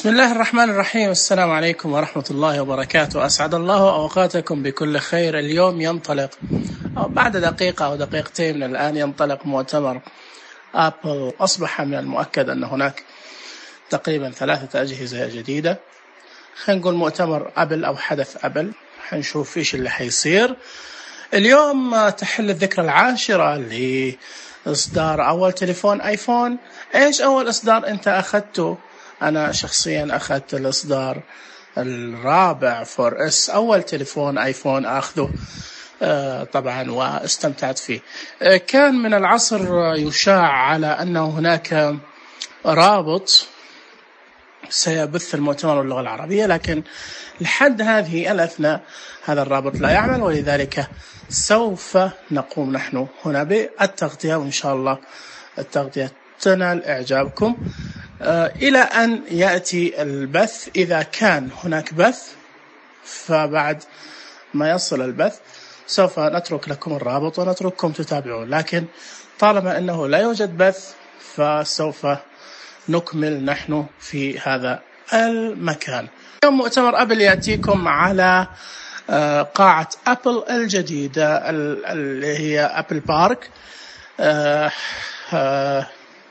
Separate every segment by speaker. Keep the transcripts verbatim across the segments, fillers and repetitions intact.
Speaker 1: بسم الله الرحمن الرحيم. السلام عليكم ورحمة الله وبركاته. أسعد الله أوقاتكم بكل خير. اليوم ينطلق أو بعد دقيقة أو دقيقتين من الآن ينطلق مؤتمر أبل. أصبح من المؤكد أن هناك تقريبا ثلاثة أجهزة جديدة. خلينا نقول مؤتمر أبل أو حدث أبل، حنشوف إيش اللي حيصير اليوم. تحل الذكرى العاشرة لإصدار أول تليفون آيفون. إيش أول إصدار أنت أخذته؟ أنا شخصيا أخذت الإصدار الرابع فور إس، أول تليفون آيفون أخذه آه طبعا واستمتعت فيه. آه كان من العصر يشاع على أنه هناك رابط سيبث المؤتمر باللغة العربية، لكن لحد هذه الأثناء هذا الرابط لا يعمل، ولذلك سوف نقوم نحن هنا بالتغطية، وإن شاء الله التغطية تنال إعجابكم آه إلى أن يأتي البث. إذا كان هناك بث فبعد ما يصل البث سوف نترك لكم الرابط ونترككم تتابعون، لكن طالما أنه لا يوجد بث فسوف نكمل نحن في هذا المكان. اليوم مؤتمر أبل يأتيكم على آه قاعة أبل الجديدة اللي هي أبل بارك. آه آه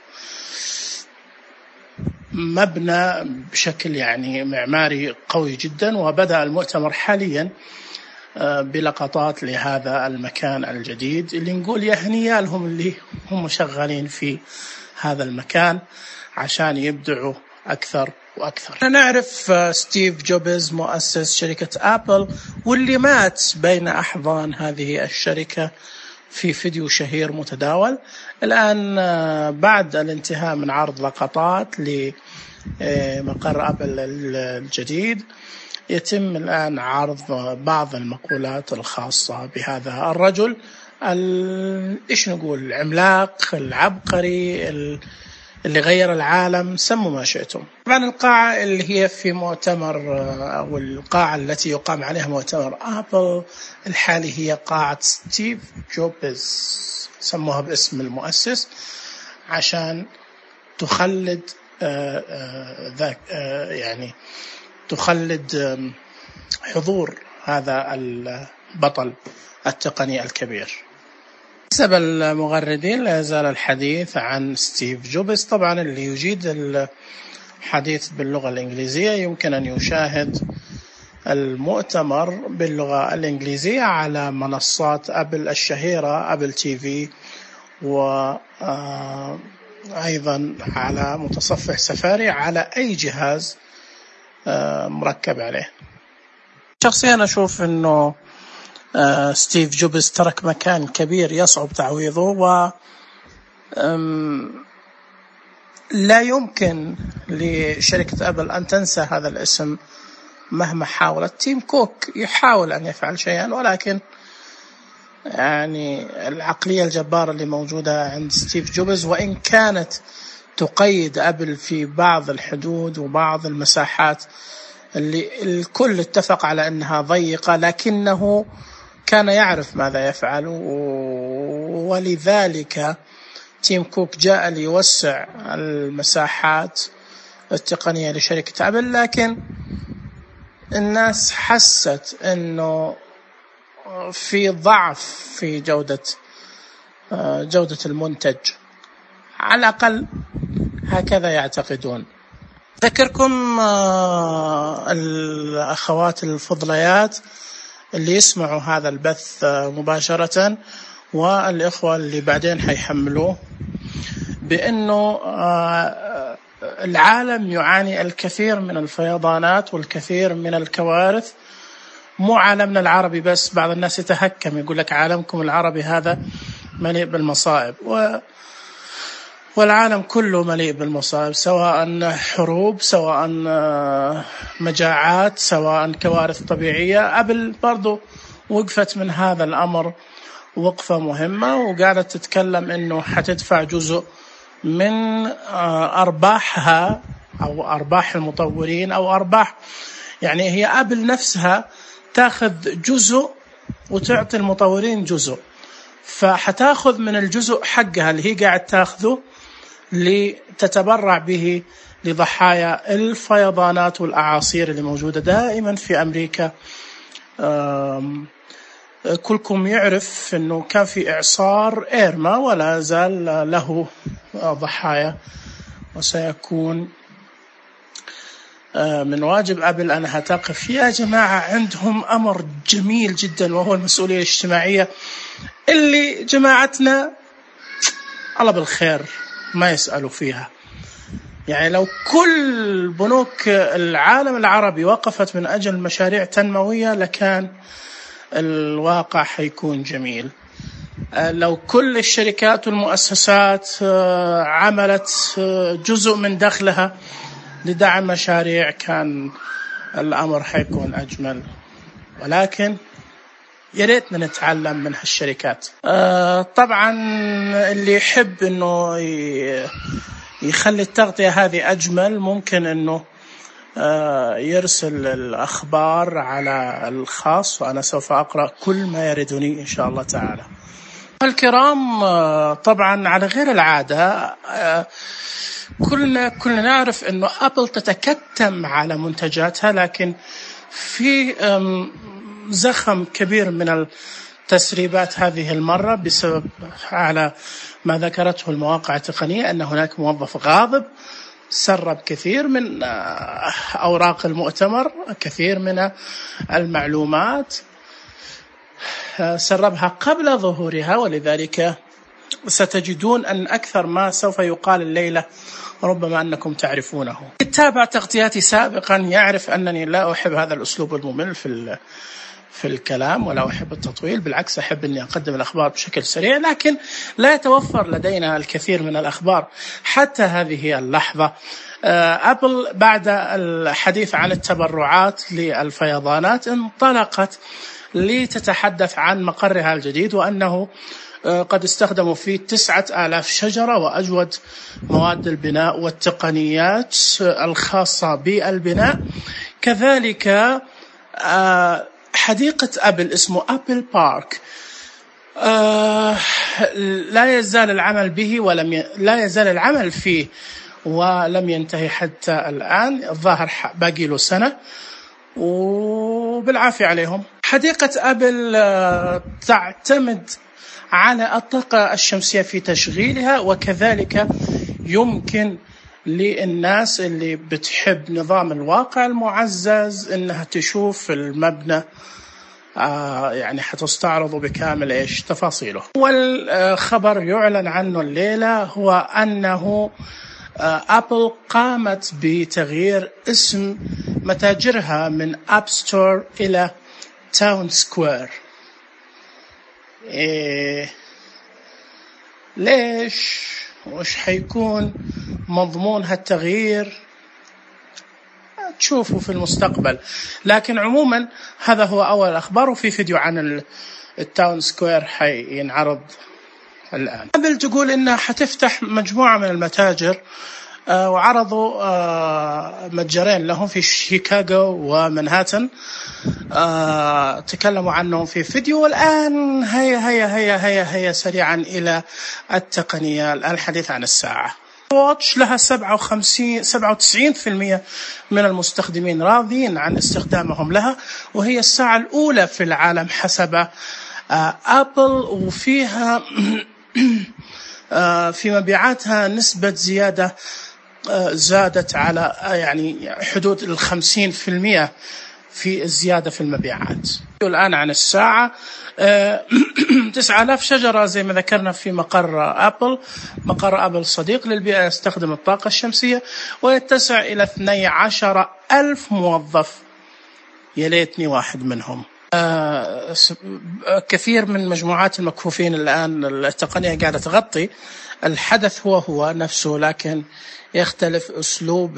Speaker 1: مبنى بشكل يعني معماري قوي جدا، وبدأ المؤتمر حاليا بلقطات لهذا المكان الجديد اللي نقول يا هنيا لهم اللي هم شغالين في هذا المكان عشان يبدعوا أكثر وأكثر. نعرف ستيف جوبز مؤسس شركة أبل، واللي مات بين أحضان هذه الشركة في فيديو شهير متداول. الآن بعد الانتهاء من عرض لقطات لمقر أبل الجديد يتم الآن عرض بعض المقولات الخاصة بهذا الرجل إيش نقول العملاق العبقري اللي غير العالم، سموا ما شئتم. طبعا القاعة اللي هي في مؤتمر أو القاعة التي يقام عليها مؤتمر أبل الحالي هي قاعة ستيف جوبز، سموها باسم المؤسس عشان تخلد ذاك يعني تخلد حضور هذا البطل التقني الكبير. حسب المغردين لا يزال الحديث عن ستيف جوبز. طبعا اللي يجيد الحديث باللغة الإنجليزية يمكن أن يشاهد المؤتمر باللغة الإنجليزية على منصات أبل الشهيرة أبل تي في، وأيضا على متصفح سفاري على أي جهاز مركب عليه. شخصيا أشوف أنه ستيف جوبز ترك مكان كبير يصعب تعويضه، و لا يمكن لشركة أبل أن تنسى هذا الاسم مهما حاولت. تيم كوك يحاول أن يفعل شيئا، ولكن يعني العقلية الجبارة اللي موجودة عند ستيف جوبز وإن كانت تقيد أبل في بعض الحدود وبعض المساحات اللي الكل اتفق على أنها ضيقة، لكنه كان يعرف ماذا يفعل، ولذلك تيم كوك جاء ليوسع المساحات التقنية لشركة أبل، لكن الناس حست أنه في ضعف في جودة جودة المنتج، على الأقل هكذا يعتقدون. أذكركم الأخوات الفضليات اللي يسمعوا هذا البث مباشرة والإخوة اللي بعدين حيحملوه بأنه العالم يعاني الكثير من الفيضانات والكثير من الكوارث، مو عالمنا العربي بس. بعض الناس يتهكم يقول لك عالمكم العربي هذا مليء بالمصائب، و والعالم كله مليء بالمصائب، سواء حروب، سواء مجاعات، سواء كوارث طبيعية. أبل برضو وقفت من هذا الأمر وقفة مهمة، وقالت تتكلم إنه حتدفع جزء من أرباحها أو أرباح المطورين أو أرباح، يعني هي أبل نفسها تأخذ جزء وتعطي المطورين جزء، فحتاخذ من الجزء حقها اللي هي قاعد تأخذه لتتبرع به لضحايا الفيضانات والأعاصير اللي موجودة دائما في أمريكا. كلكم يعرف أنه كان في إعصار إيرما ولا زال له ضحايا، وسيكون من واجب أبل أنها تقف. يا جماعة عندهم أمر جميل جدا وهو المسؤولية الاجتماعية اللي جماعتنا الله بالخير ما يسألوا فيها. يعني لو كل بنوك العالم العربي وقفت من أجل مشاريع تنموية لكان الواقع حيكون جميل. لو كل الشركات والمؤسسات عملت جزء من دخلها لدعم مشاريع كان الأمر حيكون أجمل، ولكن يا ريتنا نتعلم من هالشركات. طبعا اللي يحب إنه يخلي التغطية هذه أجمل ممكن إنه يرسل الأخبار على الخاص، وأنا سوف أقرأ كل ما يردني إن شاء الله تعالى. الكرام، طبعا على غير العادة كلنا كلنا نعرف إنه أبل تتكتم على منتجاتها، لكن في زخم كبير من التسريبات هذه المرة بسبب على ما ذكرته المواقع التقنية أن هناك موظف غاضب سرب كثير من أوراق المؤتمر، كثير من المعلومات سربها قبل ظهورها، ولذلك ستجدون أن أكثر ما سوف يقال الليلة ربما أنكم تعرفونه. تابع تغطياتي سابقا يعرف أنني لا أحب هذا الأسلوب الممل في في الكلام، ولا أحب التطويل، بالعكس أحب أني أقدم الأخبار بشكل سريع، لكن لا يتوفر لدينا الكثير من الأخبار حتى هذه اللحظة. أبل بعد الحديث عن التبرعات للفيضانات انطلقت لتتحدث عن مقرها الجديد، وأنه قد استخدموا فيه تسعة آلاف شجرة وأجود مواد البناء والتقنيات الخاصة بالبناء. كذلك حديقة أبل اسمه أبل بارك لا يزال العمل به ولم ي... لا يزال العمل فيه ولم ينتهي حتى الآن، الظاهر باقي له سنة وبالعافية عليهم. حديقة أبل تعتمد على الطاقة الشمسية في تشغيلها، وكذلك يمكن للناس اللي بتحب نظام الواقع المعزز إنها تشوف المبنى آه يعني حتستعرض بكامل إيش تفاصيله. والخبر يعلن عنه الليلة هو أنه آه أبل قامت بتغيير اسم متاجرها من أب ستور إلى تاون سكوير. إيه ليش؟ وش حيكون مضمون هالتغيير؟ تشوفوا في المستقبل، لكن عموما هذا هو أول أخبار، وفي فيديو عن التاون سكوير حينعرض الآن. قبل تقول إنها حتفتح مجموعة من المتاجر، آه وعرضوا آه متجرين لهم في شيكاغو ومنهاتن، آه تكلموا عنهم في فيديو. والآن هيا هيا هيا هيا هيا سريعا إلى التقنية. الآن الحديث عن الساعة واتش لها سبعة وخمسين سبعة وتسعين بالمئة من المستخدمين راضين عن استخدامهم لها، وهي الساعة الأولى في العالم حسب آه أبل، وفيها آه في مبيعاتها نسبة زيادة آه زادت على آه يعني حدود الخمسين في المئة في الزيادة في المبيعات. الآن عن الساعة تسعة آلاف شجرة زي ما ذكرنا في مقر أبل. مقر أبل صديق للبيئة، يستخدم الطاقة الشمسية ويتسع إلى اثني عشر ألف موظف. يا ليتني واحد منهم. كثير من مجموعات المكفوفين الآن التقنية قاعدة تغطي الحدث هو هو نفسه، لكن يختلف أسلوب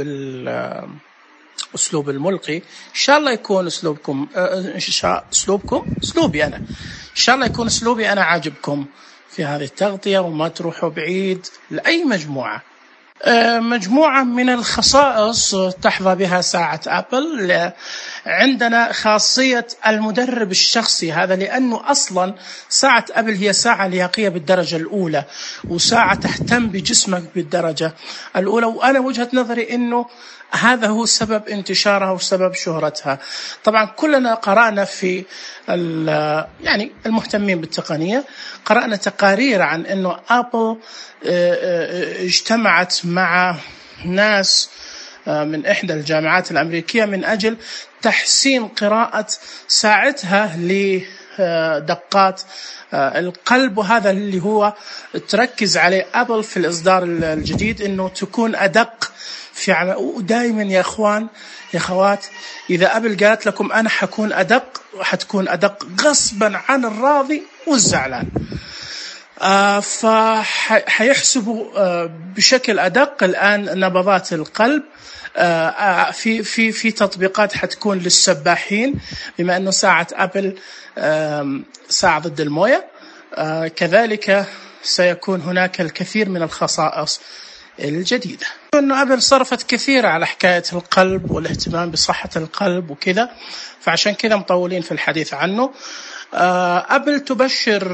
Speaker 1: أسلوب الملقي. إن شاء الله يكون أسلوبكم إن شاء أسلوبكم أسلوبي أنا إن شاء الله يكون أسلوبي أنا عاجبكم في هذه التغطية، وما تروحوا بعيد لأي مجموعة مجموعة من الخصائص تحظى بها ساعة أبل. عندنا خاصية المدرب الشخصي، هذا لأنه أصلا ساعة أبل هي ساعة لياقية بالدرجة الأولى، وساعة تهتم بجسمك بالدرجة الأولى، وأنا وجهة نظري أنه هذا هو سبب انتشارها وسبب شهرتها. طبعا كلنا قرأنا في يعني المهتمين بالتقنية، قرأنا تقارير عن أنه أبل اجتمعت مع ناس من إحدى الجامعات الأمريكية من أجل تحسين قراءة ساعتها لدقات القلب، وهذا اللي هو تركز عليه أبل في الإصدار الجديد، أنه تكون أدق في عمل. ودائما يا أخوان يا أخوات، إذا أبل قالت لكم أنا حكون أدق، حتكون أدق غصبا عن الراضي والزعلان. آه فحيحسبوا آه بشكل أدق الآن نبضات القلب آه في في في تطبيقات حتكون للسباحين، بما أنه ساعة أبل آه ساعة ضد الموية. آه كذلك سيكون هناك الكثير من الخصائص الجديدة. أنه أبل صرفت كثير على حكاية القلب والاهتمام بصحة القلب وكذا، فعشان كذا مطولين في الحديث عنه. أبل تبشر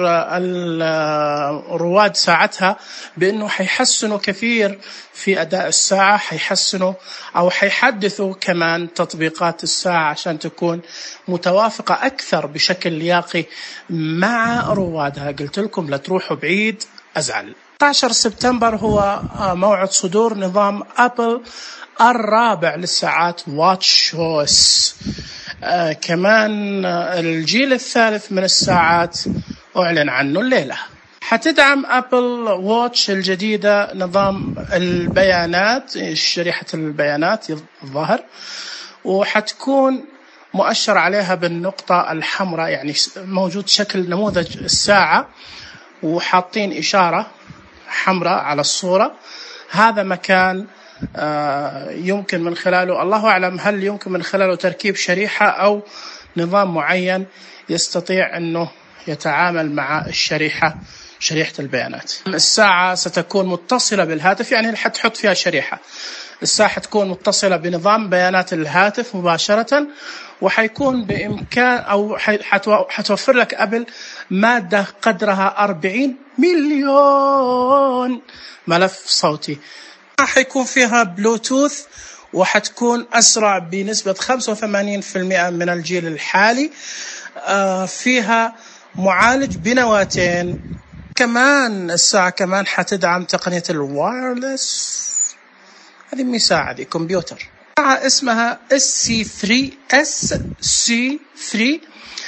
Speaker 1: رواد ساعتها بأنه حيحسنوا كثير في أداء الساعة، حيحسنوا أو حيحدثوا كمان تطبيقات الساعة عشان تكون متوافقة أكثر بشكل لياقي مع روادها. قلت لكم لا تروحوا بعيد أزعل. ستة عشر سبتمبر هو موعد صدور نظام أبل الرابع للساعات واتش اوس. آه كمان الجيل الثالث من الساعات أعلن عنه الليلة. حتدعم أبل واتش الجديدة نظام البيانات، شريحة البيانات الظاهر، وحتكون مؤشر عليها بالنقطة الحمراء، يعني موجود شكل نموذج الساعة وحاطين إشارة حمراء على الصورة. هذا مكان يمكن من خلاله، الله أعلم هل يمكن من خلاله تركيب شريحة أو نظام معين يستطيع أنه يتعامل مع الشريحة، شريحة البيانات. الساعة ستكون متصلة بالهاتف، يعني حتحط فيها شريحة. الساعة حتكون متصلة بنظام بيانات الهاتف مباشرة، وحيكون بإمكان أو حتوفر لك أبل مادة قدرها أربعين مليون ملف صوتي. حيكون فيها بلوتوث، وحتكون أسرع بنسبة خمسة وثمانين بالمئة من الجيل الحالي. فيها معالج بنواتين. كمان الساعة كمان حتدعم تقنية الوايرلس. هذه مي ساعة، دي كمبيوتر. ساعة اسمها إس سي ثري إس سي ثري.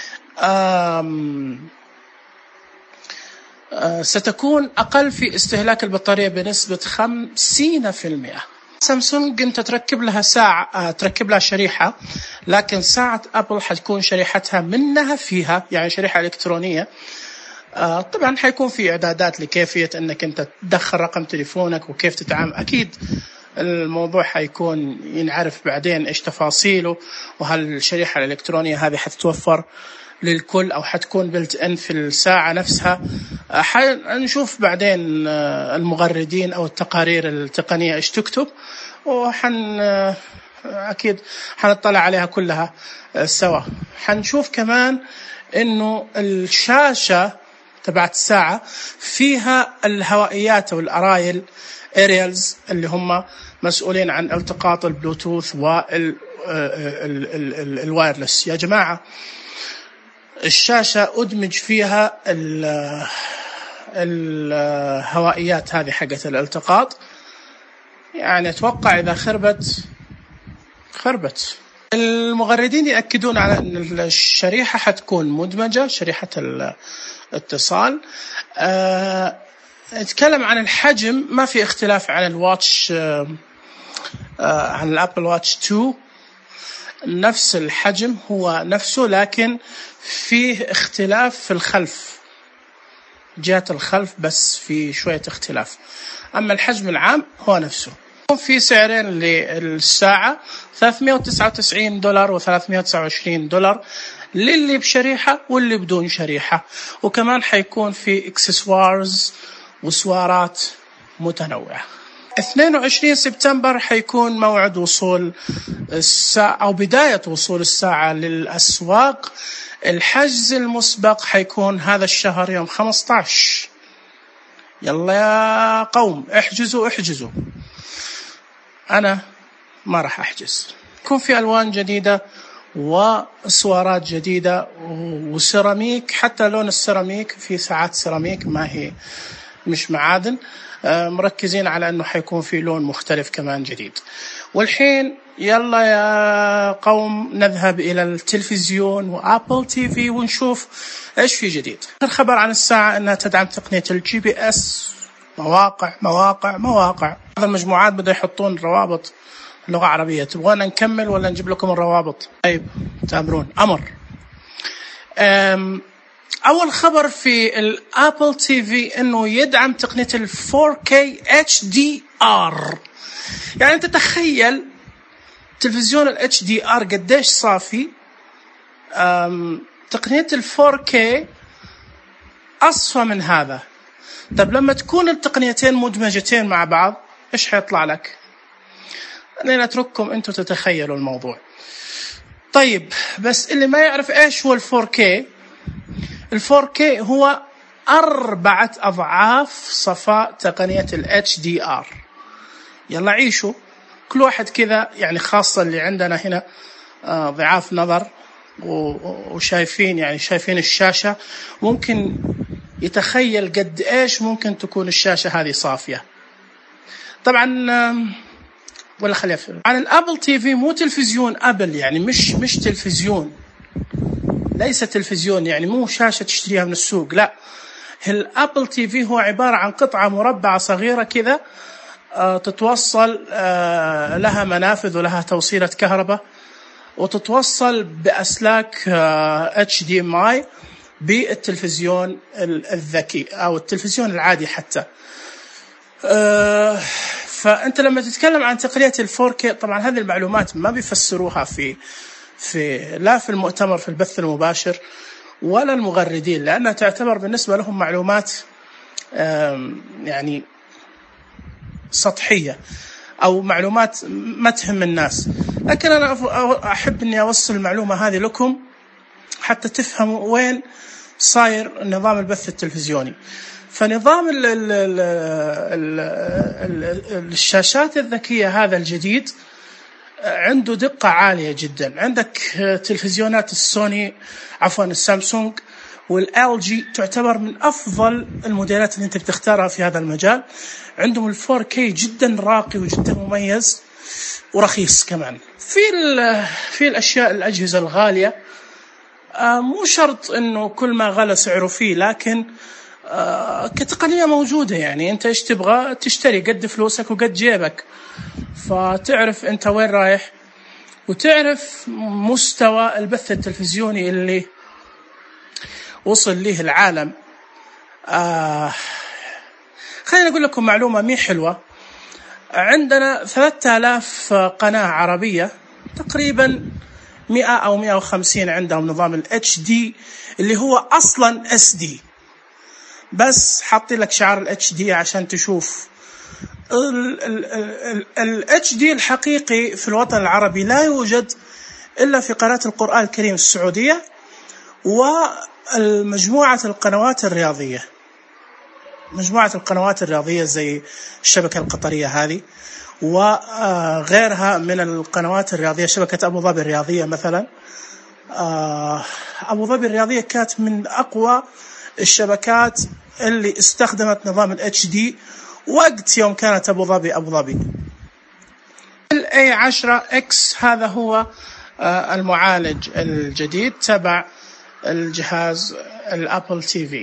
Speaker 1: أم أه ستكون أقل في استهلاك البطارية بنسبة خمسين بالمئة. سامسونج أنت تركب لها ساعة أه تركب لها شريحة، لكن ساعة أبل حتكون شريحتها منها فيها، يعني شريحة إلكترونية. أه طبعا حيكون في إعدادات لكيفية أنك أنت تدخل رقم تليفونك وكيف تتعامل. أكيد الموضوع حيكون ينعرف بعدين إيش تفاصيله، وهل الشريحة الإلكترونية هذه حتتوفر للكل أو حتكون بلت إن في الساعة نفسها. حنشوف بعدين المغردين أو التقارير التقنية إيش تكتب، وحن أكيد حنطلع عليها كلها سوا. حنشوف كمان إنه الشاشة تبعت الساعة فيها الهوائيات أو الأرايل أريالز اللي هم مسؤولين عن التقاط البلوتوث والوايرلس. يا جماعة الشاشة أدمج فيها الهوائيات هذه حقت الالتقاط، يعني أتوقع إذا خربت خربت. المغردين يأكدون على أن الشريحة حتكون مدمجة، شريحة الاتصال. أه نتكلم عن الحجم، ما في اختلاف عن الواتش أه عن الأبل واتش تو، نفس الحجم هو نفسه، لكن فيه اختلاف في الخلف، جهة الخلف بس في شوية اختلاف، أما الحجم العام هو نفسه. في سعرين للساعة، ثلاثمئة وتسعة وتسعين دولار وثلاثمئة وتسعة وعشرين دولار للي بشريحة واللي بدون شريحة، وكمان حيكون في اكسسوارز وسوارات متنوعة. اثنين وعشرين سبتمبر حيكون موعد وصول الساعة أو بداية وصول الساعة للأسواق. الحجز المسبق حيكون هذا الشهر يوم خمسة عشر. يلا يا قوم احجزوا احجزوا. أنا ما راح أحجز. يكون في ألوان جديدة وسوارات جديدة وسيراميك، حتى لون السيراميك في ساعات سيراميك ما هي مش معادن، مركزين على أنه حيكون في لون مختلف كمان جديد. والحين يلا يا قوم نذهب إلى التلفزيون وآبل تي في ونشوف إيش في جديد. الخبر عن الساعة أنها تدعم تقنية الجي بي اس. مواقع مواقع مواقع. هذا المجموعات بدأ يحطون روابط لغة عربية. تبغون نكمل ولا نجيب لكم الروابط؟ طيب تامرون أمر. أول خبر في الآبل تي في إنه يدعم تقنية ال فور كي اتش دي ار. يعني أنت تخيل تلفزيون ال اتش دي ار قديش صافي. تقنية ال فور كي أصفى من هذا. طب لما تكون التقنيتين مدمجتين مع بعض إيش حيطلع لك؟ أنا أترككم أنتم تتخيلوا الموضوع. طيب بس اللي ما يعرف إيش هو ال فور كي، ال فور كي هو أربعة أضعاف صفاء تقنية ال اتش دي ار. يلا عيشوا كل واحد كذا، يعني خاصة اللي عندنا هنا ضعاف نظر وشايفين يعني شايفين الشاشة، ممكن يتخيل قد إيش ممكن تكون الشاشة هذه صافية. طبعا ولا خليها عن الابل تي في، مو تلفزيون ابل، يعني مش مش تلفزيون، ليس تلفزيون، يعني مو شاشة تشتريها من السوق، لا. الابل تي في هو عبارة عن قطعة مربعة صغيرة كذا تتوصل لها منافذ ولها توصيلة كهرباء، وتتوصل بأسلاك اتش دي ام اي بالتلفزيون الذكي أو التلفزيون العادي حتى. فأنت لما تتكلم عن تقنية ال فور كي، طبعا هذه المعلومات ما بيفسروها في في لا في المؤتمر في البث المباشر ولا المغردين، لأنها تعتبر بالنسبة لهم معلومات يعني سطحية أو معلومات ما تهم الناس. لكن أنا أحب أني أوصل المعلومة هذه لكم حتى تفهموا وين صاير نظام البث التلفزيوني. فنظام ال ال ال ال الشاشات الذكية هذا الجديد عنده دقة عالية جدا. عندك تلفزيونات السوني عفوا السامسونج والال جي تعتبر من أفضل الموديلات اللي أنت بتختارها في هذا المجال. عندهم ال فور كي جدا راقي وجدا مميز ورخيص كمان. في في الأشياء الأجهزة الغالية مو شرط إنه كل ما غلى سعره فيه، لكن كتقنية موجودة. يعني أنت إيش تبغى تشتري قد فلوسك وقد جيبك، فتعرف أنت وين رايح وتعرف مستوى البث التلفزيوني اللي وصل له العالم. آه خليني أقول لكم معلومة مي حلوة. عندنا ثلاثة آلاف قناة عربية، تقريبا مئة أو مئة وخمسين عندهم نظام ال اتش دي اللي هو أصلا اس دي، بس حاطي لك شعار ال اتش دي عشان تشوف. ال اتش دي الحقيقي في الوطن العربي لا يوجد إلا في قناة القرآن الكريم السعودية والمجموعة القنوات الرياضية، مجموعة القنوات الرياضية زي الشبكة القطرية هذه وغيرها من القنوات الرياضية، شبكة أبو ظبي الرياضية مثلا. أبو ظبي الرياضية كانت من أقوى الشبكات اللي استخدمت نظام ال اتش دي وقت يوم كانت أبو ظبي أبو ظبي. ال إيه عشرة إكس هذا هو المعالج الجديد تبع الجهاز الأبل تي في.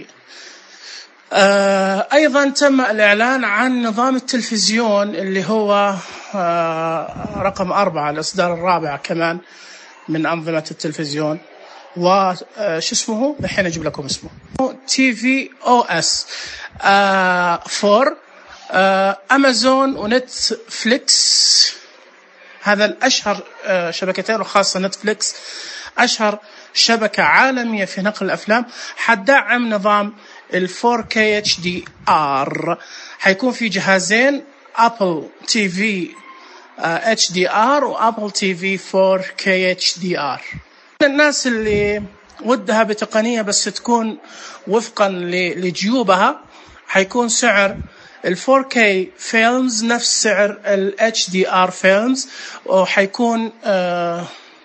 Speaker 1: أيضا تم الإعلان عن نظام التلفزيون اللي هو رقم أربعة، الإصدار الرابع كمان من أنظمة التلفزيون، وش اسمه الحين أجيب لكم اسمه تي في أو إس فور. أمازون ونتفليكس هذا الأشهر شبكتين، وخاصة نتفليكس أشهر شبكة عالمية في نقل الأفلام، حتدعم نظام ال فور كي اتش دي ار. حيكون في جهازين ابل تي في اتش دي ار وابل تي في فور كي اتش دي ار. الناس اللي ودها بتقنية بس تكون وفقا لجيوبها، حيكون سعر ال فور كي فيلمز نفس سعر ال اتش دي ار فيلمز، وحيكون آه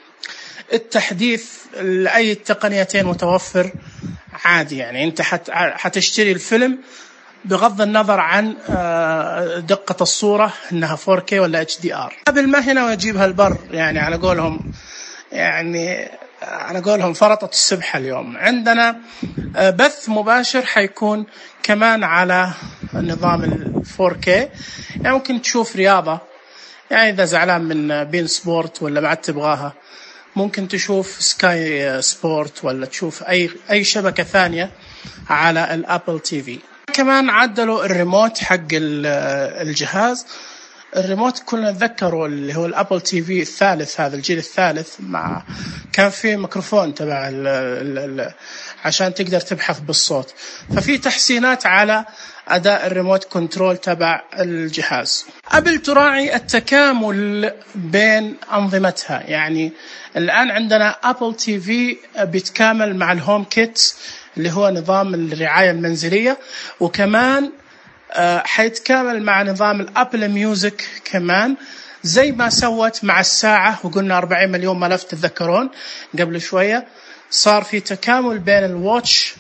Speaker 1: التحديث لأي التقنيتين متوفر عادي. يعني انت حتشتري الفيلم بغض النظر عن دقة الصورة انها فور كي ولا اتش دي ار. قبل ما هنا ويجيبها البر، يعني على قولهم يعني على قولهم فرطت السبحة. اليوم عندنا بث مباشر حيكون كمان على نظام ال فور كي، يعني ممكن تشوف رياضة، يعني إذا زعلان من بين سبورت ولا بعد تبغاها ممكن تشوف سكاي سبورت ولا تشوف أي أي شبكة ثانية على الأبل تي في. كمان عدلوا الريموت حق الجهاز. الريموت كلنا نتذكروا اللي هو الأبل تي في الثالث، هذا الجيل الثالث، مع كان فيه ميكروفون تبع ال ال عشان تقدر تبحث بالصوت. ففي تحسينات على أداء الريموت كنترول تبع الجهاز. أبل تراعي التكامل بين أنظمتها، يعني الآن عندنا أبل تي في بيتكامل مع الهوم كيت اللي هو نظام الرعاية المنزلية، وكمان حيتكامل مع نظام الأبل ميوزك كمان، زي ما سوت مع الساعة وقلنا أربعين مليون ملف تتذكرون قبل شوية. صار في تكامل بين الواتش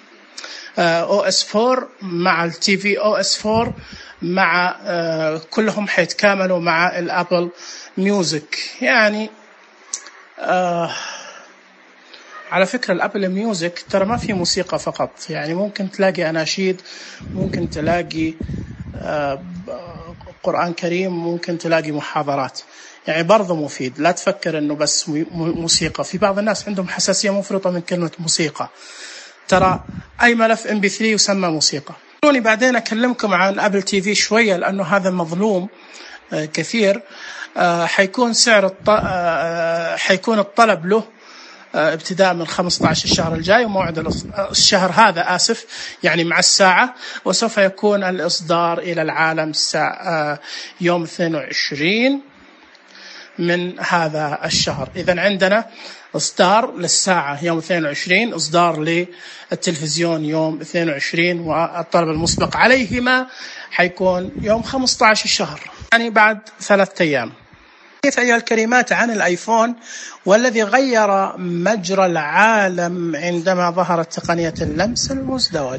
Speaker 1: او اس فور مع التي في او اس فور، مع كلهم حيتكاملوا مع الأبل ميوزك. يعني آه على فكرة الأبل ميوزك ترى ما في موسيقى فقط، يعني ممكن تلاقي أناشيد، ممكن تلاقي آه قرآن كريم، ممكن تلاقي محاضرات، يعني برضه مفيد. لا تفكر أنه بس موسيقى. في بعض الناس عندهم حساسية مفرطة من كلمة موسيقى، ترى أي ملف إم بي ثري يسمى موسيقى. خلوني بعدين أكلمكم عن أبل تي في شوية، لأنه هذا مظلوم آه كثير. آه حيكون سعر الط... آه حيكون الطلب له ابتداء من خمسة عشر الشهر الجاي، وموعد الشهر هذا آسف يعني مع الساعة، وسوف يكون الإصدار إلى العالم يوم اثنين وعشرين من هذا الشهر. إذن عندنا إصدار للساعة يوم اثنين وعشرين، إصدار للتلفزيون يوم اثنين وعشرين، والطلب المسبق عليهما حيكون يوم خمسة عشر الشهر، يعني بعد ثلاثة أيام. أيها الكريمات عن الآيفون والذي غير مجرى العالم عندما ظهرت تقنية اللمس المزدوج.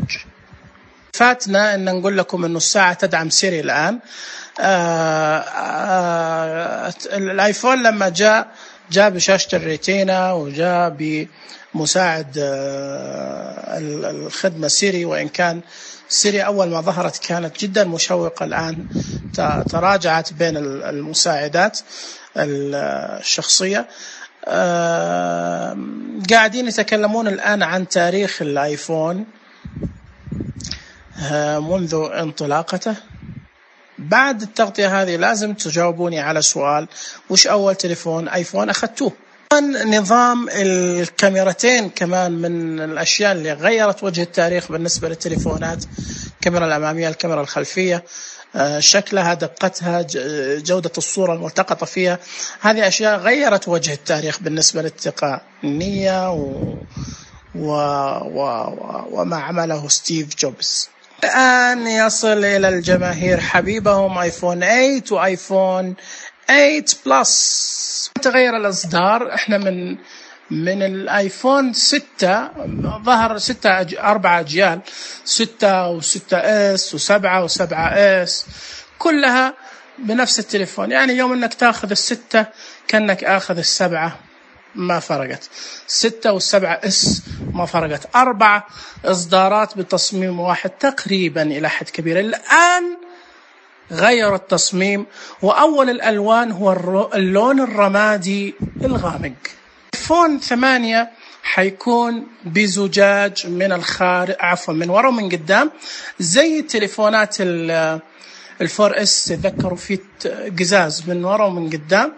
Speaker 1: فاتنا أن نقول لكم أن الساعة تدعم سيري الآن. آآ آآ الآيفون لما جاء جاء بشاشة الريتينا، وجاء بمساعد الخدمة سيري، وإن كان سيري أول ما ظهرت كانت جدا مشوقة، الآن تراجعت بين المساعدات الشخصية. قاعدين يتكلمون الآن عن تاريخ الآيفون منذ انطلاقته. بعد التغطية هذه لازم تجاوبوني على سؤال: وش أول تليفون آيفون أخذتوه؟ نظام الكاميرتين كمان من الأشياء اللي غيرت وجه التاريخ بالنسبة للتليفونات. الكاميرا الأمامية، الكاميرا الخلفية، شكلها، دقتها، جودة الصورة الملتقطة فيها، هذه أشياء غيرت وجه التاريخ بالنسبة للتقنية و... و... و... وما عمله ستيف جوبز. الآن يصل إلى الجماهير حبيبهم آيفون ثمانية وآيفون ثمانية بلس. تغير الإصدار. إحنا من من الآيفون ستة ظهر ستة أربعة أجيال، ستة وستة اس وسبعة وسبعة اس، كلها بنفس التليفون. يعني يوم إنك تأخذ الستة كأنك أخذ السبعة، ما فرقت. ستة والسبعة اس ما فرقت. أربع إصدارات بتصميم واحد تقريبا إلى حد كبير. الآن غير التصميم، وأول الألوان هو اللون الرمادي الغامق. آيفون ثمانية حيكون بزجاج من الخارج، عفوا من وراء ومن قدام، زي التليفونات الفور اس، تذكروا في قزاز من وراء ومن قدام.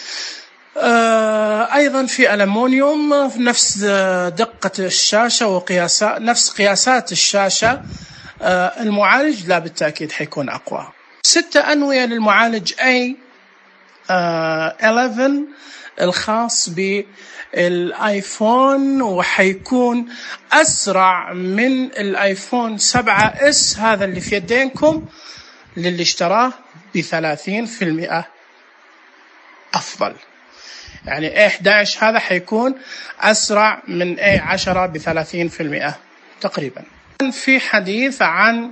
Speaker 1: آه أيضا في ألمونيوم، نفس دقة الشاشة وقياسات، نفس قياسات الشاشة. آه المعالج لا بالتأكيد حيكون أقوى. ستة أنوية للمعالج إيه إحدى عشر الخاص بالايفون، وحيكون أسرع من الايفون سبعة اس هذا اللي في يدينكم للي اشتراه بثلاثين في المئة أفضل. يعني إيه إحدى عشر هذا حيكون أسرع من إيه عشرة بثلاثين في المئة تقريبا. في حديث عن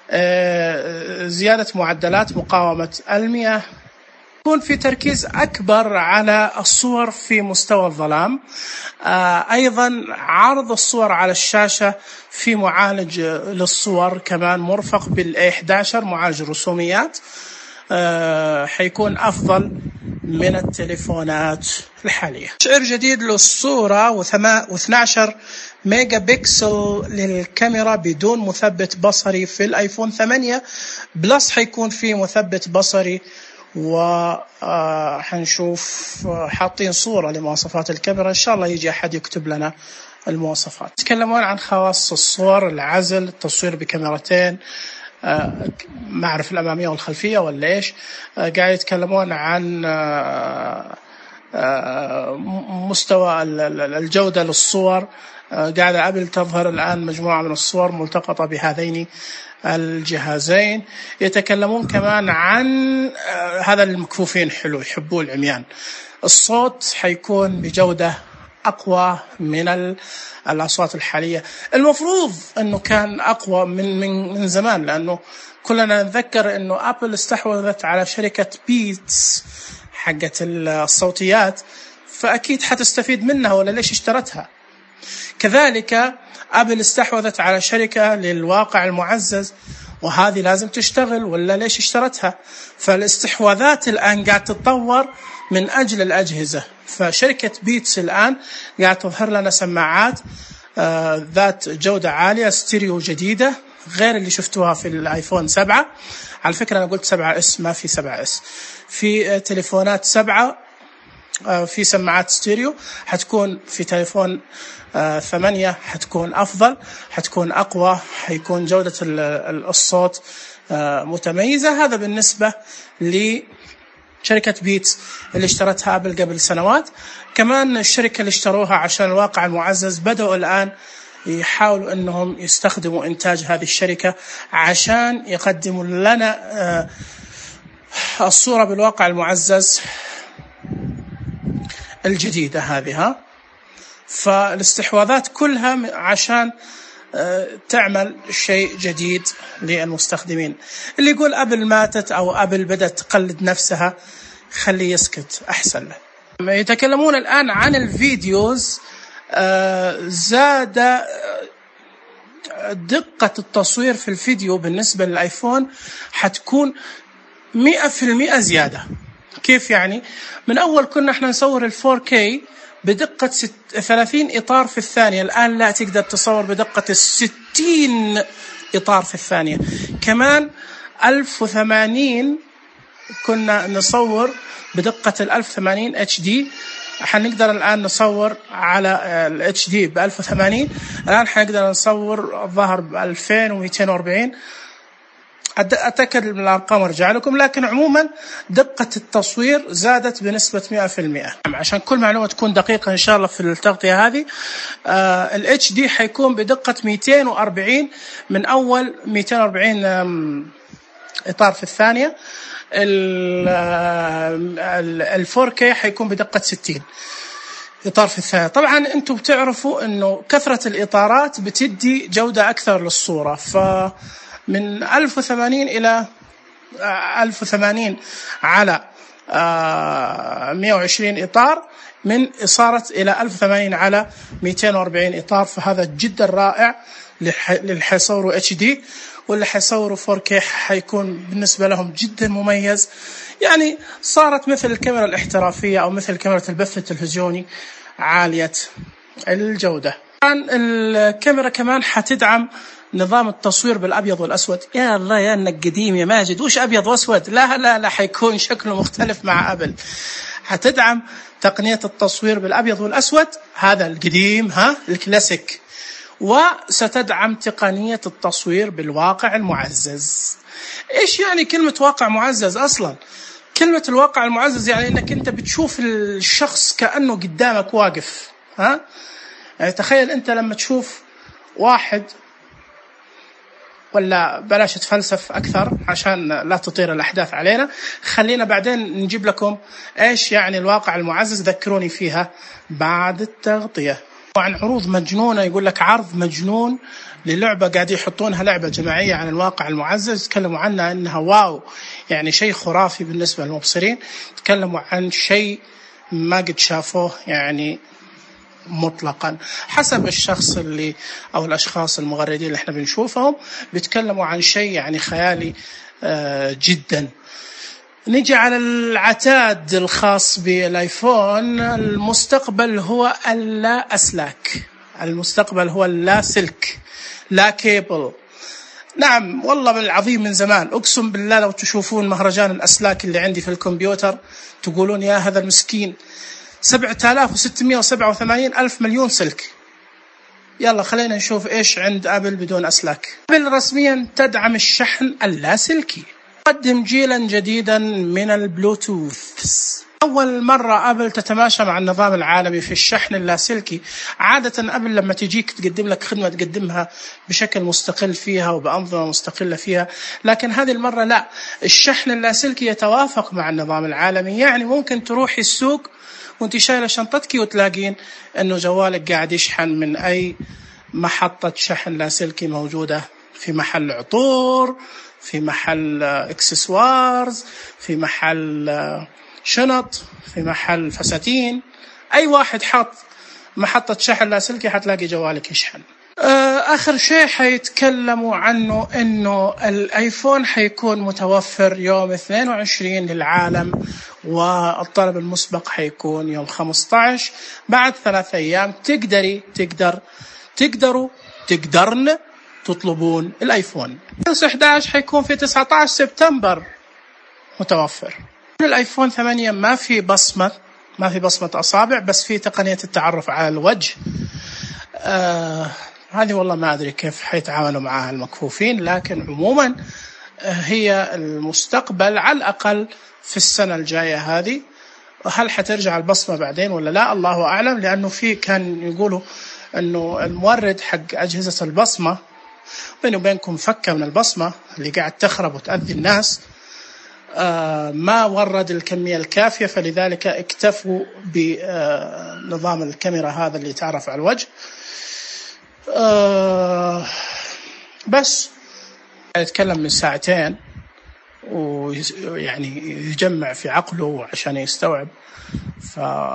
Speaker 1: زيادة معدلات مقاومة المياه، يكون في تركيز أكبر على الصور في مستوى الظلام، أيضا عرض الصور على الشاشة في معالج للصور كمان مرفق بالإيه إحدى عشر معالج الرسوميات، حيكون أفضل من التليفونات الحالية. شعر جديد للصورة واثني عشر ميجا بكسل للكاميرا بدون مثبت بصري في الايفون ثمانية بلس، حيكون في مثبت بصري، وحنشوف حاطين صورة لمواصفات الكاميرا. إن شاء الله يجي أحد يكتب لنا المواصفات. يتكلمون عن خواص الصور، العزل، التصوير بكاميرتين، ما أعرف الأمامية والخلفية ولا إيش. قاعد يتكلمون عن مستوى الجودة للصور. قاعدة أبل تظهر الآن مجموعة من الصور ملتقطة بهذين الجهازين. يتكلمون كمان عن هذا المكفوفين حلو يحبوا العميان، الصوت حيكون بجودة أقوى من الأصوات الحالية. المفروض أنه كان أقوى من من من زمان، لأنه كلنا نتذكر أنه أبل استحوذت على شركة بيتس حقت الصوتيات، فأكيد حتستفيد منها ولا ليش اشترتها. كذلك أبل استحوذت على شركة للواقع المعزز، وهذه لازم تشتغل ولا ليش اشترتها. فالاستحواذات الآن قاعد تتطور من أجل الأجهزة. فشركة بيتس الآن قاعد تظهر لنا سماعات آه ذات جودة عالية ستيريو جديدة غير اللي شفتوها في الآيفون سبعة. على فكرة أنا قلت سبعة اس، ما في سبعة اس. في تليفونات سبعة آه في سماعات ستيريو، حتكون في تليفون آه ثمانية حتكون أفضل، حتكون أقوى، حيكون جودة الصوت آه متميزة. هذا بالنسبة لشركة بيتس اللي اشترتها أبل قبل سنوات. كمان الشركة اللي اشتروها عشان الواقع المعزز بدأوا الآن يحاولوا أنهم يستخدموا إنتاج هذه الشركة عشان يقدموا لنا آه الصورة بالواقع المعزز الجديدة هذه. فالاستحواذات كلها عشان تعمل شيء جديد للمستخدمين. اللي يقول أبل ماتت أو أبل بدأت تقلد نفسها خليه يسكت أحسن له. يتكلمون الآن عن الفيديوز، زاد دقة التصوير في الفيديو بالنسبة للآيفون حتكون مئة في المئة زيادة. كيف يعني؟ من أول كنا احنا نصور الفور كي بدقة ثلاثين إطار في الثانية، الآن لا، تقدر تصور بدقة الستين إطار في الثانية. كمان ألف وثمانين كنا نصور بدقة الألف وثمانين اتش دي، حنقدر الآن نصور على الاتش دي بألف وثمانين، الآن حنقدر نصور الظاهر بألفين ومئتين وأربعين. أتأكد من الأرقام وارجع لكم، لكن عموما دقة التصوير زادت بنسبة مئة في المئة. عشان كل معلومة تكون دقيقة إن شاء الله في التغطية هذه، آه ال اتش دي حيكون بدقة مئتين وأربعين من أول مئتين وأربعين إطار في الثانية. ال فور كي حيكون بدقة ستين إطار في الثانية. طبعا أنتم بتعرفوا أنه كثرة الإطارات بتدي جودة أكثر للصورة، ف من ألف وثمانين إلى ألف وثمانين على مئة وعشرين إطار، من صارت إلى ألف وثمانين على مئتين وأربعين إطار. فهذا جدا رائع للي حيصوروا اتش دي، واللي حيصوروا فور كي حيكون بالنسبة لهم جدا مميز. يعني صارت مثل الكاميرا الاحترافية أو مثل كاميرا البث التلفزيوني عالية الجودة. الكاميرا كمان حتدعم نظام التصوير بالأبيض والأسود. يا الله يا أنك قديم يا ماجد، وش أبيض وأسود؟ لا لا لا، حيكون شكله مختلف مع أبل. حتدعم تقنية التصوير بالأبيض والأسود، هذا القديم ها الكلاسيك، وستدعم تقنية التصوير بالواقع المعزز. إيش يعني كلمة واقع معزز أصلا؟ كلمة الواقع المعزز يعني أنك أنت بتشوف الشخص كأنه قدامك واقف. ها؟ يعني تخيل أنت لما تشوف واحد، ولا بلاش تفلسف أكثر عشان لا تطير الأحداث علينا، خلينا بعدين نجيب لكم إيش يعني الواقع المعزز، ذكروني فيها بعد التغطية. عن عروض مجنونة، يقول لك عرض مجنون للعبة قاعد يحطونها، لعبة جماعية عن الواقع المعزز، تكلموا عنها أنها واو، يعني شيء خرافي بالنسبة للمبصرين، تكلموا عن شيء ما قد شافوه يعني مطلقا حسب الشخص اللي أو الأشخاص المغردين اللي احنا بنشوفهم، بيتكلموا عن شيء يعني خيالي آه جدا. نيجي على العتاد الخاص بالايفون. المستقبل هو اللا أسلاك، المستقبل هو اللا سلك، لا كيبل. نعم والله العظيم من زمان، أقسم بالله لو تشوفون مهرجان الأسلاك اللي عندي في الكمبيوتر تقولون يا هذا المسكين، سبعة آلاف وستمائة وسبعة وثمانين ألف مليون سلك. يلا خلينا نشوف إيش عند أبل بدون أسلاك. أبل رسميا تدعم الشحن اللاسلكي، تقدم جيلا جديدا من البلوتوث. أول مرة أبل تتماشى مع النظام العالمي في الشحن اللاسلكي. عادة أبل لما تجيك تقدم لك خدمة تقدمها بشكل مستقل فيها وبأنظمة مستقلة فيها، لكن هذه المرة لا، الشحن اللاسلكي يتوافق مع النظام العالمي. يعني ممكن تروحي السوق وانت شايلة شنطتك وتلاقين أنه جوالك قاعد يشحن من أي محطة شحن لاسلكي موجودة في محل عطور، في محل اكسسوارز، في محل شنط، في محل فساتين. أي واحد حط محطة شحن لاسلكي حتلاقي جوالك يشحن. آخر شيء حيتكلموا عنه إنه الآيفون حيكون متوفر يوم اثنين وعشرين للعالم، والطلب المسبق حيكون يوم خمسة عشر. بعد ثلاث أيام تقدري تقدر تقدروا تقدرن تطلبون الآيفون. أحد عشر حيكون في تسعة عشر سبتمبر متوفر. الآيفون ثمانية ما في بصمة، ما في بصمة أصابع، بس في تقنية التعرف على الوجه. آه هذه والله ما أدري كيف حيتعاملوا معها المكفوفين، لكن عموما هي المستقبل على الأقل في السنة الجاية هذه. هل حترجع البصمة بعدين ولا لا الله أعلم، لأنه في كان يقولوا أنه المورد حق أجهزة البصمة بيني وبينكم فكة من البصمة اللي قاعد تخرب وتأذي الناس، آه ما ورد الكمية الكافية، فلذلك اكتفوا بنظام الكاميرا هذا اللي يتعرف على الوجه. آه بس يتكلم من ساعتين ويعني يجمع في عقله عشان يستوعب، ف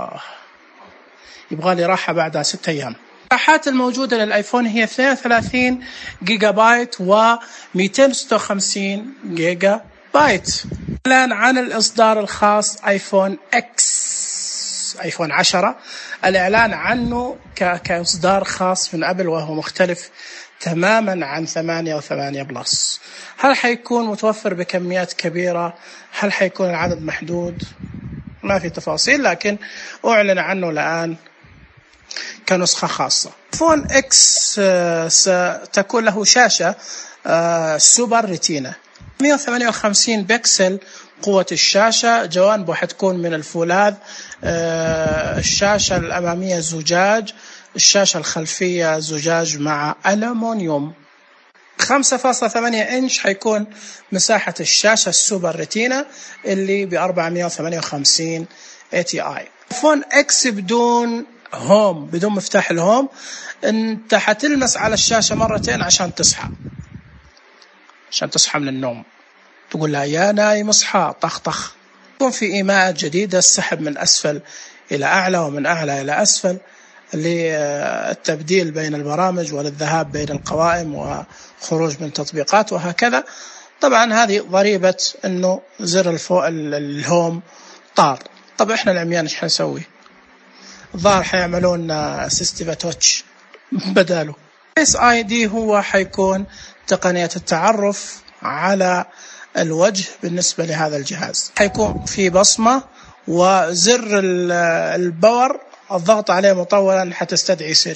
Speaker 1: يبغى لي راحة بعدها ستة أيام. المساحات الموجودة للآيفون هي اثنين وثلاثين جيجا بايت و مئتين وستة وخمسين جيجا بايت. الآن عن الإصدار الخاص آيفون إكس، آيفون عشرة، الإعلان عنه كإصدار خاص من أبل وهو مختلف تماما عن ثمانية وثمانية بلس. هل حيكون متوفر بكميات كبيرة؟ هل حيكون العدد محدود؟ ما في تفاصيل، لكن أعلن عنه الآن كنسخة خاصة. آيفون إكس ستكون له شاشة سوبر ريتينا مئة وثمانية وخمسين بكسل قوة الشاشة، جوانبه حتكون من الفولاذ، الشاشة الأمامية زجاج، الشاشة الخلفية زجاج مع ألمنيوم. خمسة فاصلة ثمانية إنش حيكون مساحة الشاشة السوبر ريتينا اللي ب أربعمئة وثمانية وخمسين إيه تي آي. آيفون إكس بدون هوم، بدون مفتاح الهوم، انت حتلمس على الشاشة مرتين عشان تصحى، عشان تصحى من النوم، تقول لها يا نايم اصحى طخ طخ. يكون في إيماءات جديدة، السحب من أسفل إلى أعلى ومن أعلى إلى أسفل للتبديل بين البرامج وللذهاب بين القوائم وخروج من تطبيقات وهكذا. طبعا هذه ضريبة أنه زر الفوق الهوم طار. طب إحنا العميان إيش حنسوي؟ الظاهر حيعملون سيستيفا توتش بداله. فيس آي دي هو حيكون تقنية التعرف على الوجه بالنسبة لهذا الجهاز. حيكون في بصمة، وزر الباور الضغط عليه مطولا حتستدعي سيري.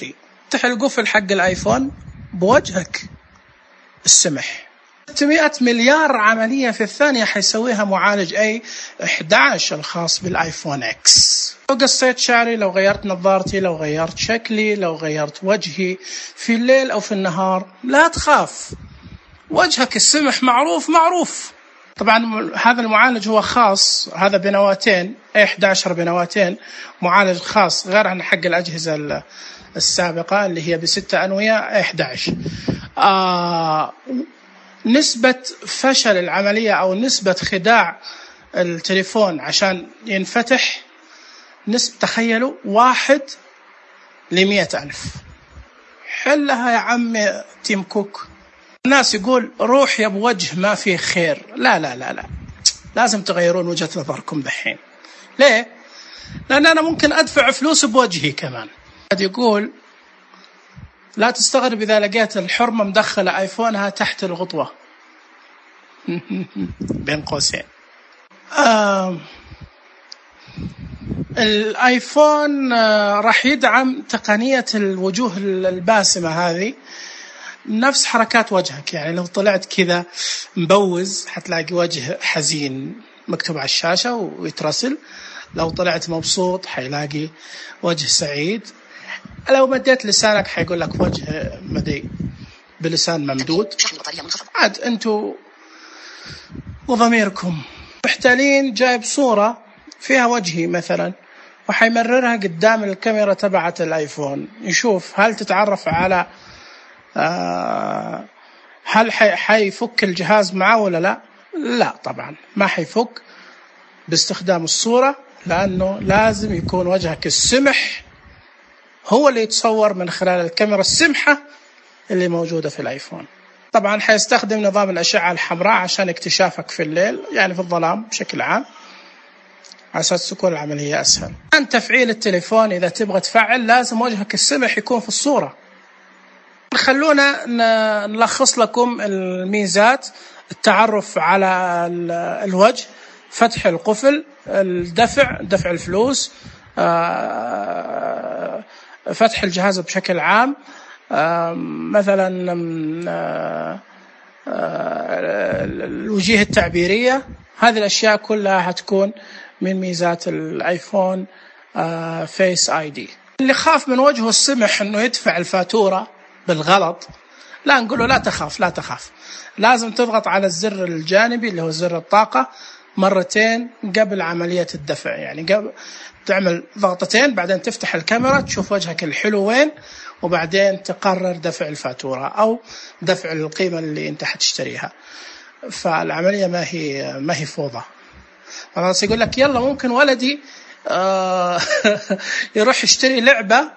Speaker 1: افتح القفل حق الايفون بوجهك السمح. ستمائة مليار عملية في الثانية حيسويها معالج اي احد عشر الخاص بالايفون اكس. لو قصيت شعري، لو غيرت نظارتي، لو غيرت شكلي، لو غيرت وجهي في الليل او في النهار، لا تخاف، وجهك السمح معروف معروف. طبعا هذا المعالج هو خاص، هذا بنواتين اي احد عشر بنواتين، معالج خاص غير عن حق الأجهزة السابقة اللي هي بستة أنوية اي احد عشر. آه نسبة فشل العملية أو نسبة خداع التليفون عشان ينفتح نسبة، تخيلوا، واحد لمئة ألف. حلها يا عم تيم كوك. الناس يقول روح يا بوجه ما فيه خير. لا لا لا لا، لازم تغيرون وجهة نظركم دحين. ليه؟ لأن أنا ممكن أدفع فلوس بوجهي كمان. قد يقول لا تستغرب إذا لقيت الحرمة مدخلة آيفونها تحت الغطوة بين قوسين. آه الآيفون آه راح يدعم تقنية الوجوه الباسمة هذه، نفس حركات وجهك. يعني لو طلعت كذا مبوز حتلاقي وجه حزين مكتوب على الشاشة ويترسل، لو طلعت مبسوط حيلاقي وجه سعيد، لو مديت لسانك حيقول لك وجه مدي بلسان ممدود. عاد انتو وضميركم محتالين. جايب صورة فيها وجهي مثلا وحيمررها قدام الكاميرا تبعت الايفون، يشوف هل تتعرف على آه هل حيفك الجهاز معه ولا لا. لا طبعا ما حيفك باستخدام الصورة، لأنه لازم يكون وجهك السمح هو اللي يتصور من خلال الكاميرا السمحة اللي موجودة في الايفون. طبعا حيستخدم نظام الأشعة الحمراء عشان اكتشافك في الليل، يعني في الظلام بشكل عام، على أساس تكون العملية أسهل. عن تفعيل التليفون، إذا تبغى تفعل لازم وجهك السمح يكون في الصورة. خلونا نلخص لكم الميزات: التعرف على الوجه، فتح القفل، الدفع، دفع الفلوس، فتح الجهاز بشكل عام، مثلا الوجيه التعبيرية. هذه الأشياء كلها هتكون من ميزات الايفون فيس آي دي. اللي خاف من وجهه السمح انه يدفع الفاتورة بالغلط، لا نقول له لا تخاف لا تخاف، لازم تضغط على الزر الجانبي اللي هو زر الطاقة مرتين قبل عملية الدفع. يعني قبل تعمل ضغطتين، بعدين تفتح الكاميرا تشوف وجهك الحلو وين، وبعدين تقرر دفع الفاتورة أو دفع القيمة اللي أنت حتشتريها. فالعملية ما هي ما هي فوضى. خلاص يقول لك يلا ممكن ولدي آه يروح يشتري لعبة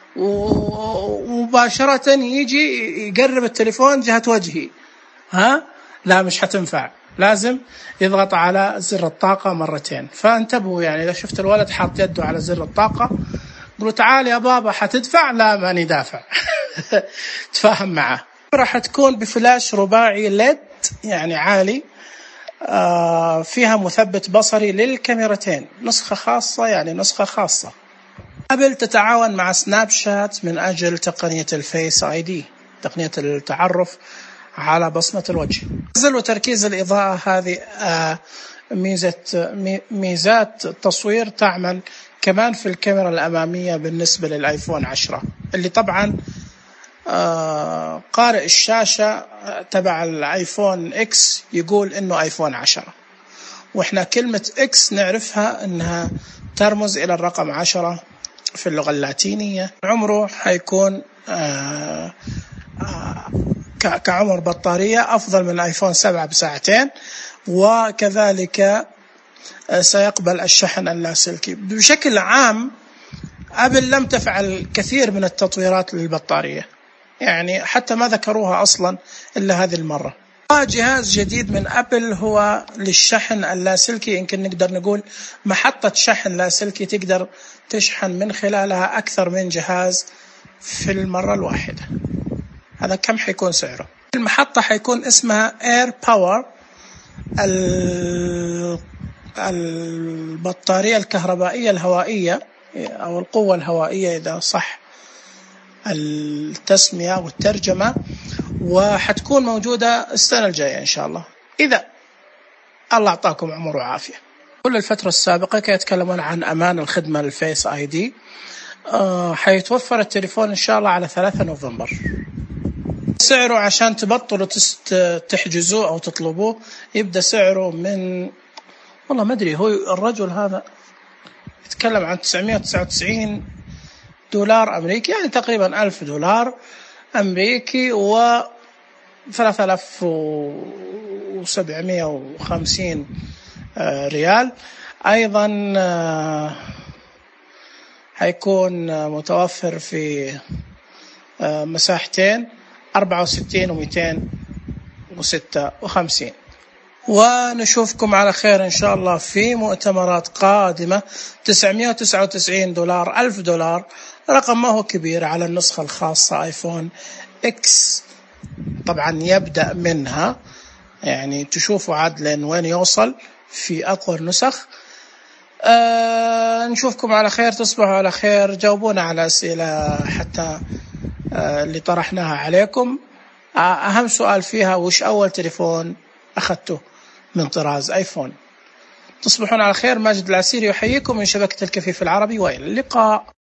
Speaker 1: ومباشرة يجي يقرب التليفون جهة وجهي، ها لا مش حتنفع، لازم يضغط على زر الطاقة مرتين. فانتبهوا، يعني إذا شفت الولد حاط يده على زر الطاقة قلوا تعال يا بابا حتدفع، لا ماني دافع. تفاهم معه. راح تكون بفلاش رباعي ليد يعني عالي، آه فيها مثبت بصري للكاميرتين، نسخة خاصة يعني نسخة خاصة. أبل تتعاون مع سناب شات من أجل تقنية الفيس آي دي، تقنية التعرف على بصمة الوجه. نزل وتركيز الإضاءة هذه آه ميزة ميزات التصوير تعمل كمان في الكاميرا الأمامية بالنسبة للآيفون عشرة، اللي طبعا آه قارئ الشاشة تبع الآيفون إكس يقول إنه آيفون عشرة، وإحنا كلمة إكس نعرفها إنها ترمز إلى الرقم عشرة في اللغة اللاتينية. عمره حيكون آه آه كعمر بطارية أفضل من الآيفون سبعة بساعتين، وكذلك سيقبل الشحن اللاسلكي. بشكل عام أبل لم تفعل كثير من التطويرات للبطارية، يعني حتى ما ذكروها أصلا إلا هذه المرة. جهاز جديد من أبل هو للشحن اللاسلكي، يمكن نقدر نقول محطة شحن لاسلكي تقدر تشحن من خلالها أكثر من جهاز في المرة الواحدة. هذا كم حيكون سعره؟ المحطة حيكون اسمها Air Power، البطارية الكهربائية الهوائية أو القوة الهوائية إذا صح التسمية والترجمة، وحتكون موجودة السنة الجاية إن شاء الله إذا الله أعطاكم عمر وعافية. كل الفترة السابقة كانوا يتكلمون عن أمان الخدمة الفيس آي دي. أه حيتوفر التليفون إن شاء الله على ثلاثة نوفمبر. سعره عشان تبطلوا تحجزوه أو تطلبوه يبدأ سعره من والله ما أدري، هو الرجل هذا يتكلم عن تسعمائة وتسعة وتسعين دولار أمريكي، يعني تقريبا ألف دولار أمريكي و ثلاثة آلاف وسبعمائة وخمسين ريال. أيضا هيكون متوفر في مساحتين أربعة وستين ومئتين وستة وخمسين. ونشوفكم على خير إن شاء الله في مؤتمرات قادمة. تسعمائة وتسعة وتسعين دولار، ألف دولار، رقم ما هو كبير على النسخة الخاصة آيفون إكس. طبعا يبدأ منها، يعني تشوفوا عاد لين وين يوصل في أقوى النسخ. أه نشوفكم على خير، تصبحوا على خير. جاوبونا على أسئلة حتى أه اللي طرحناها عليكم. أهم سؤال فيها: وش أول تليفون أخذته من طراز آيفون؟ تصبحون على خير. ماجد العسيري يحييكم من شبكة الكفيف العربي، وإلى اللقاء.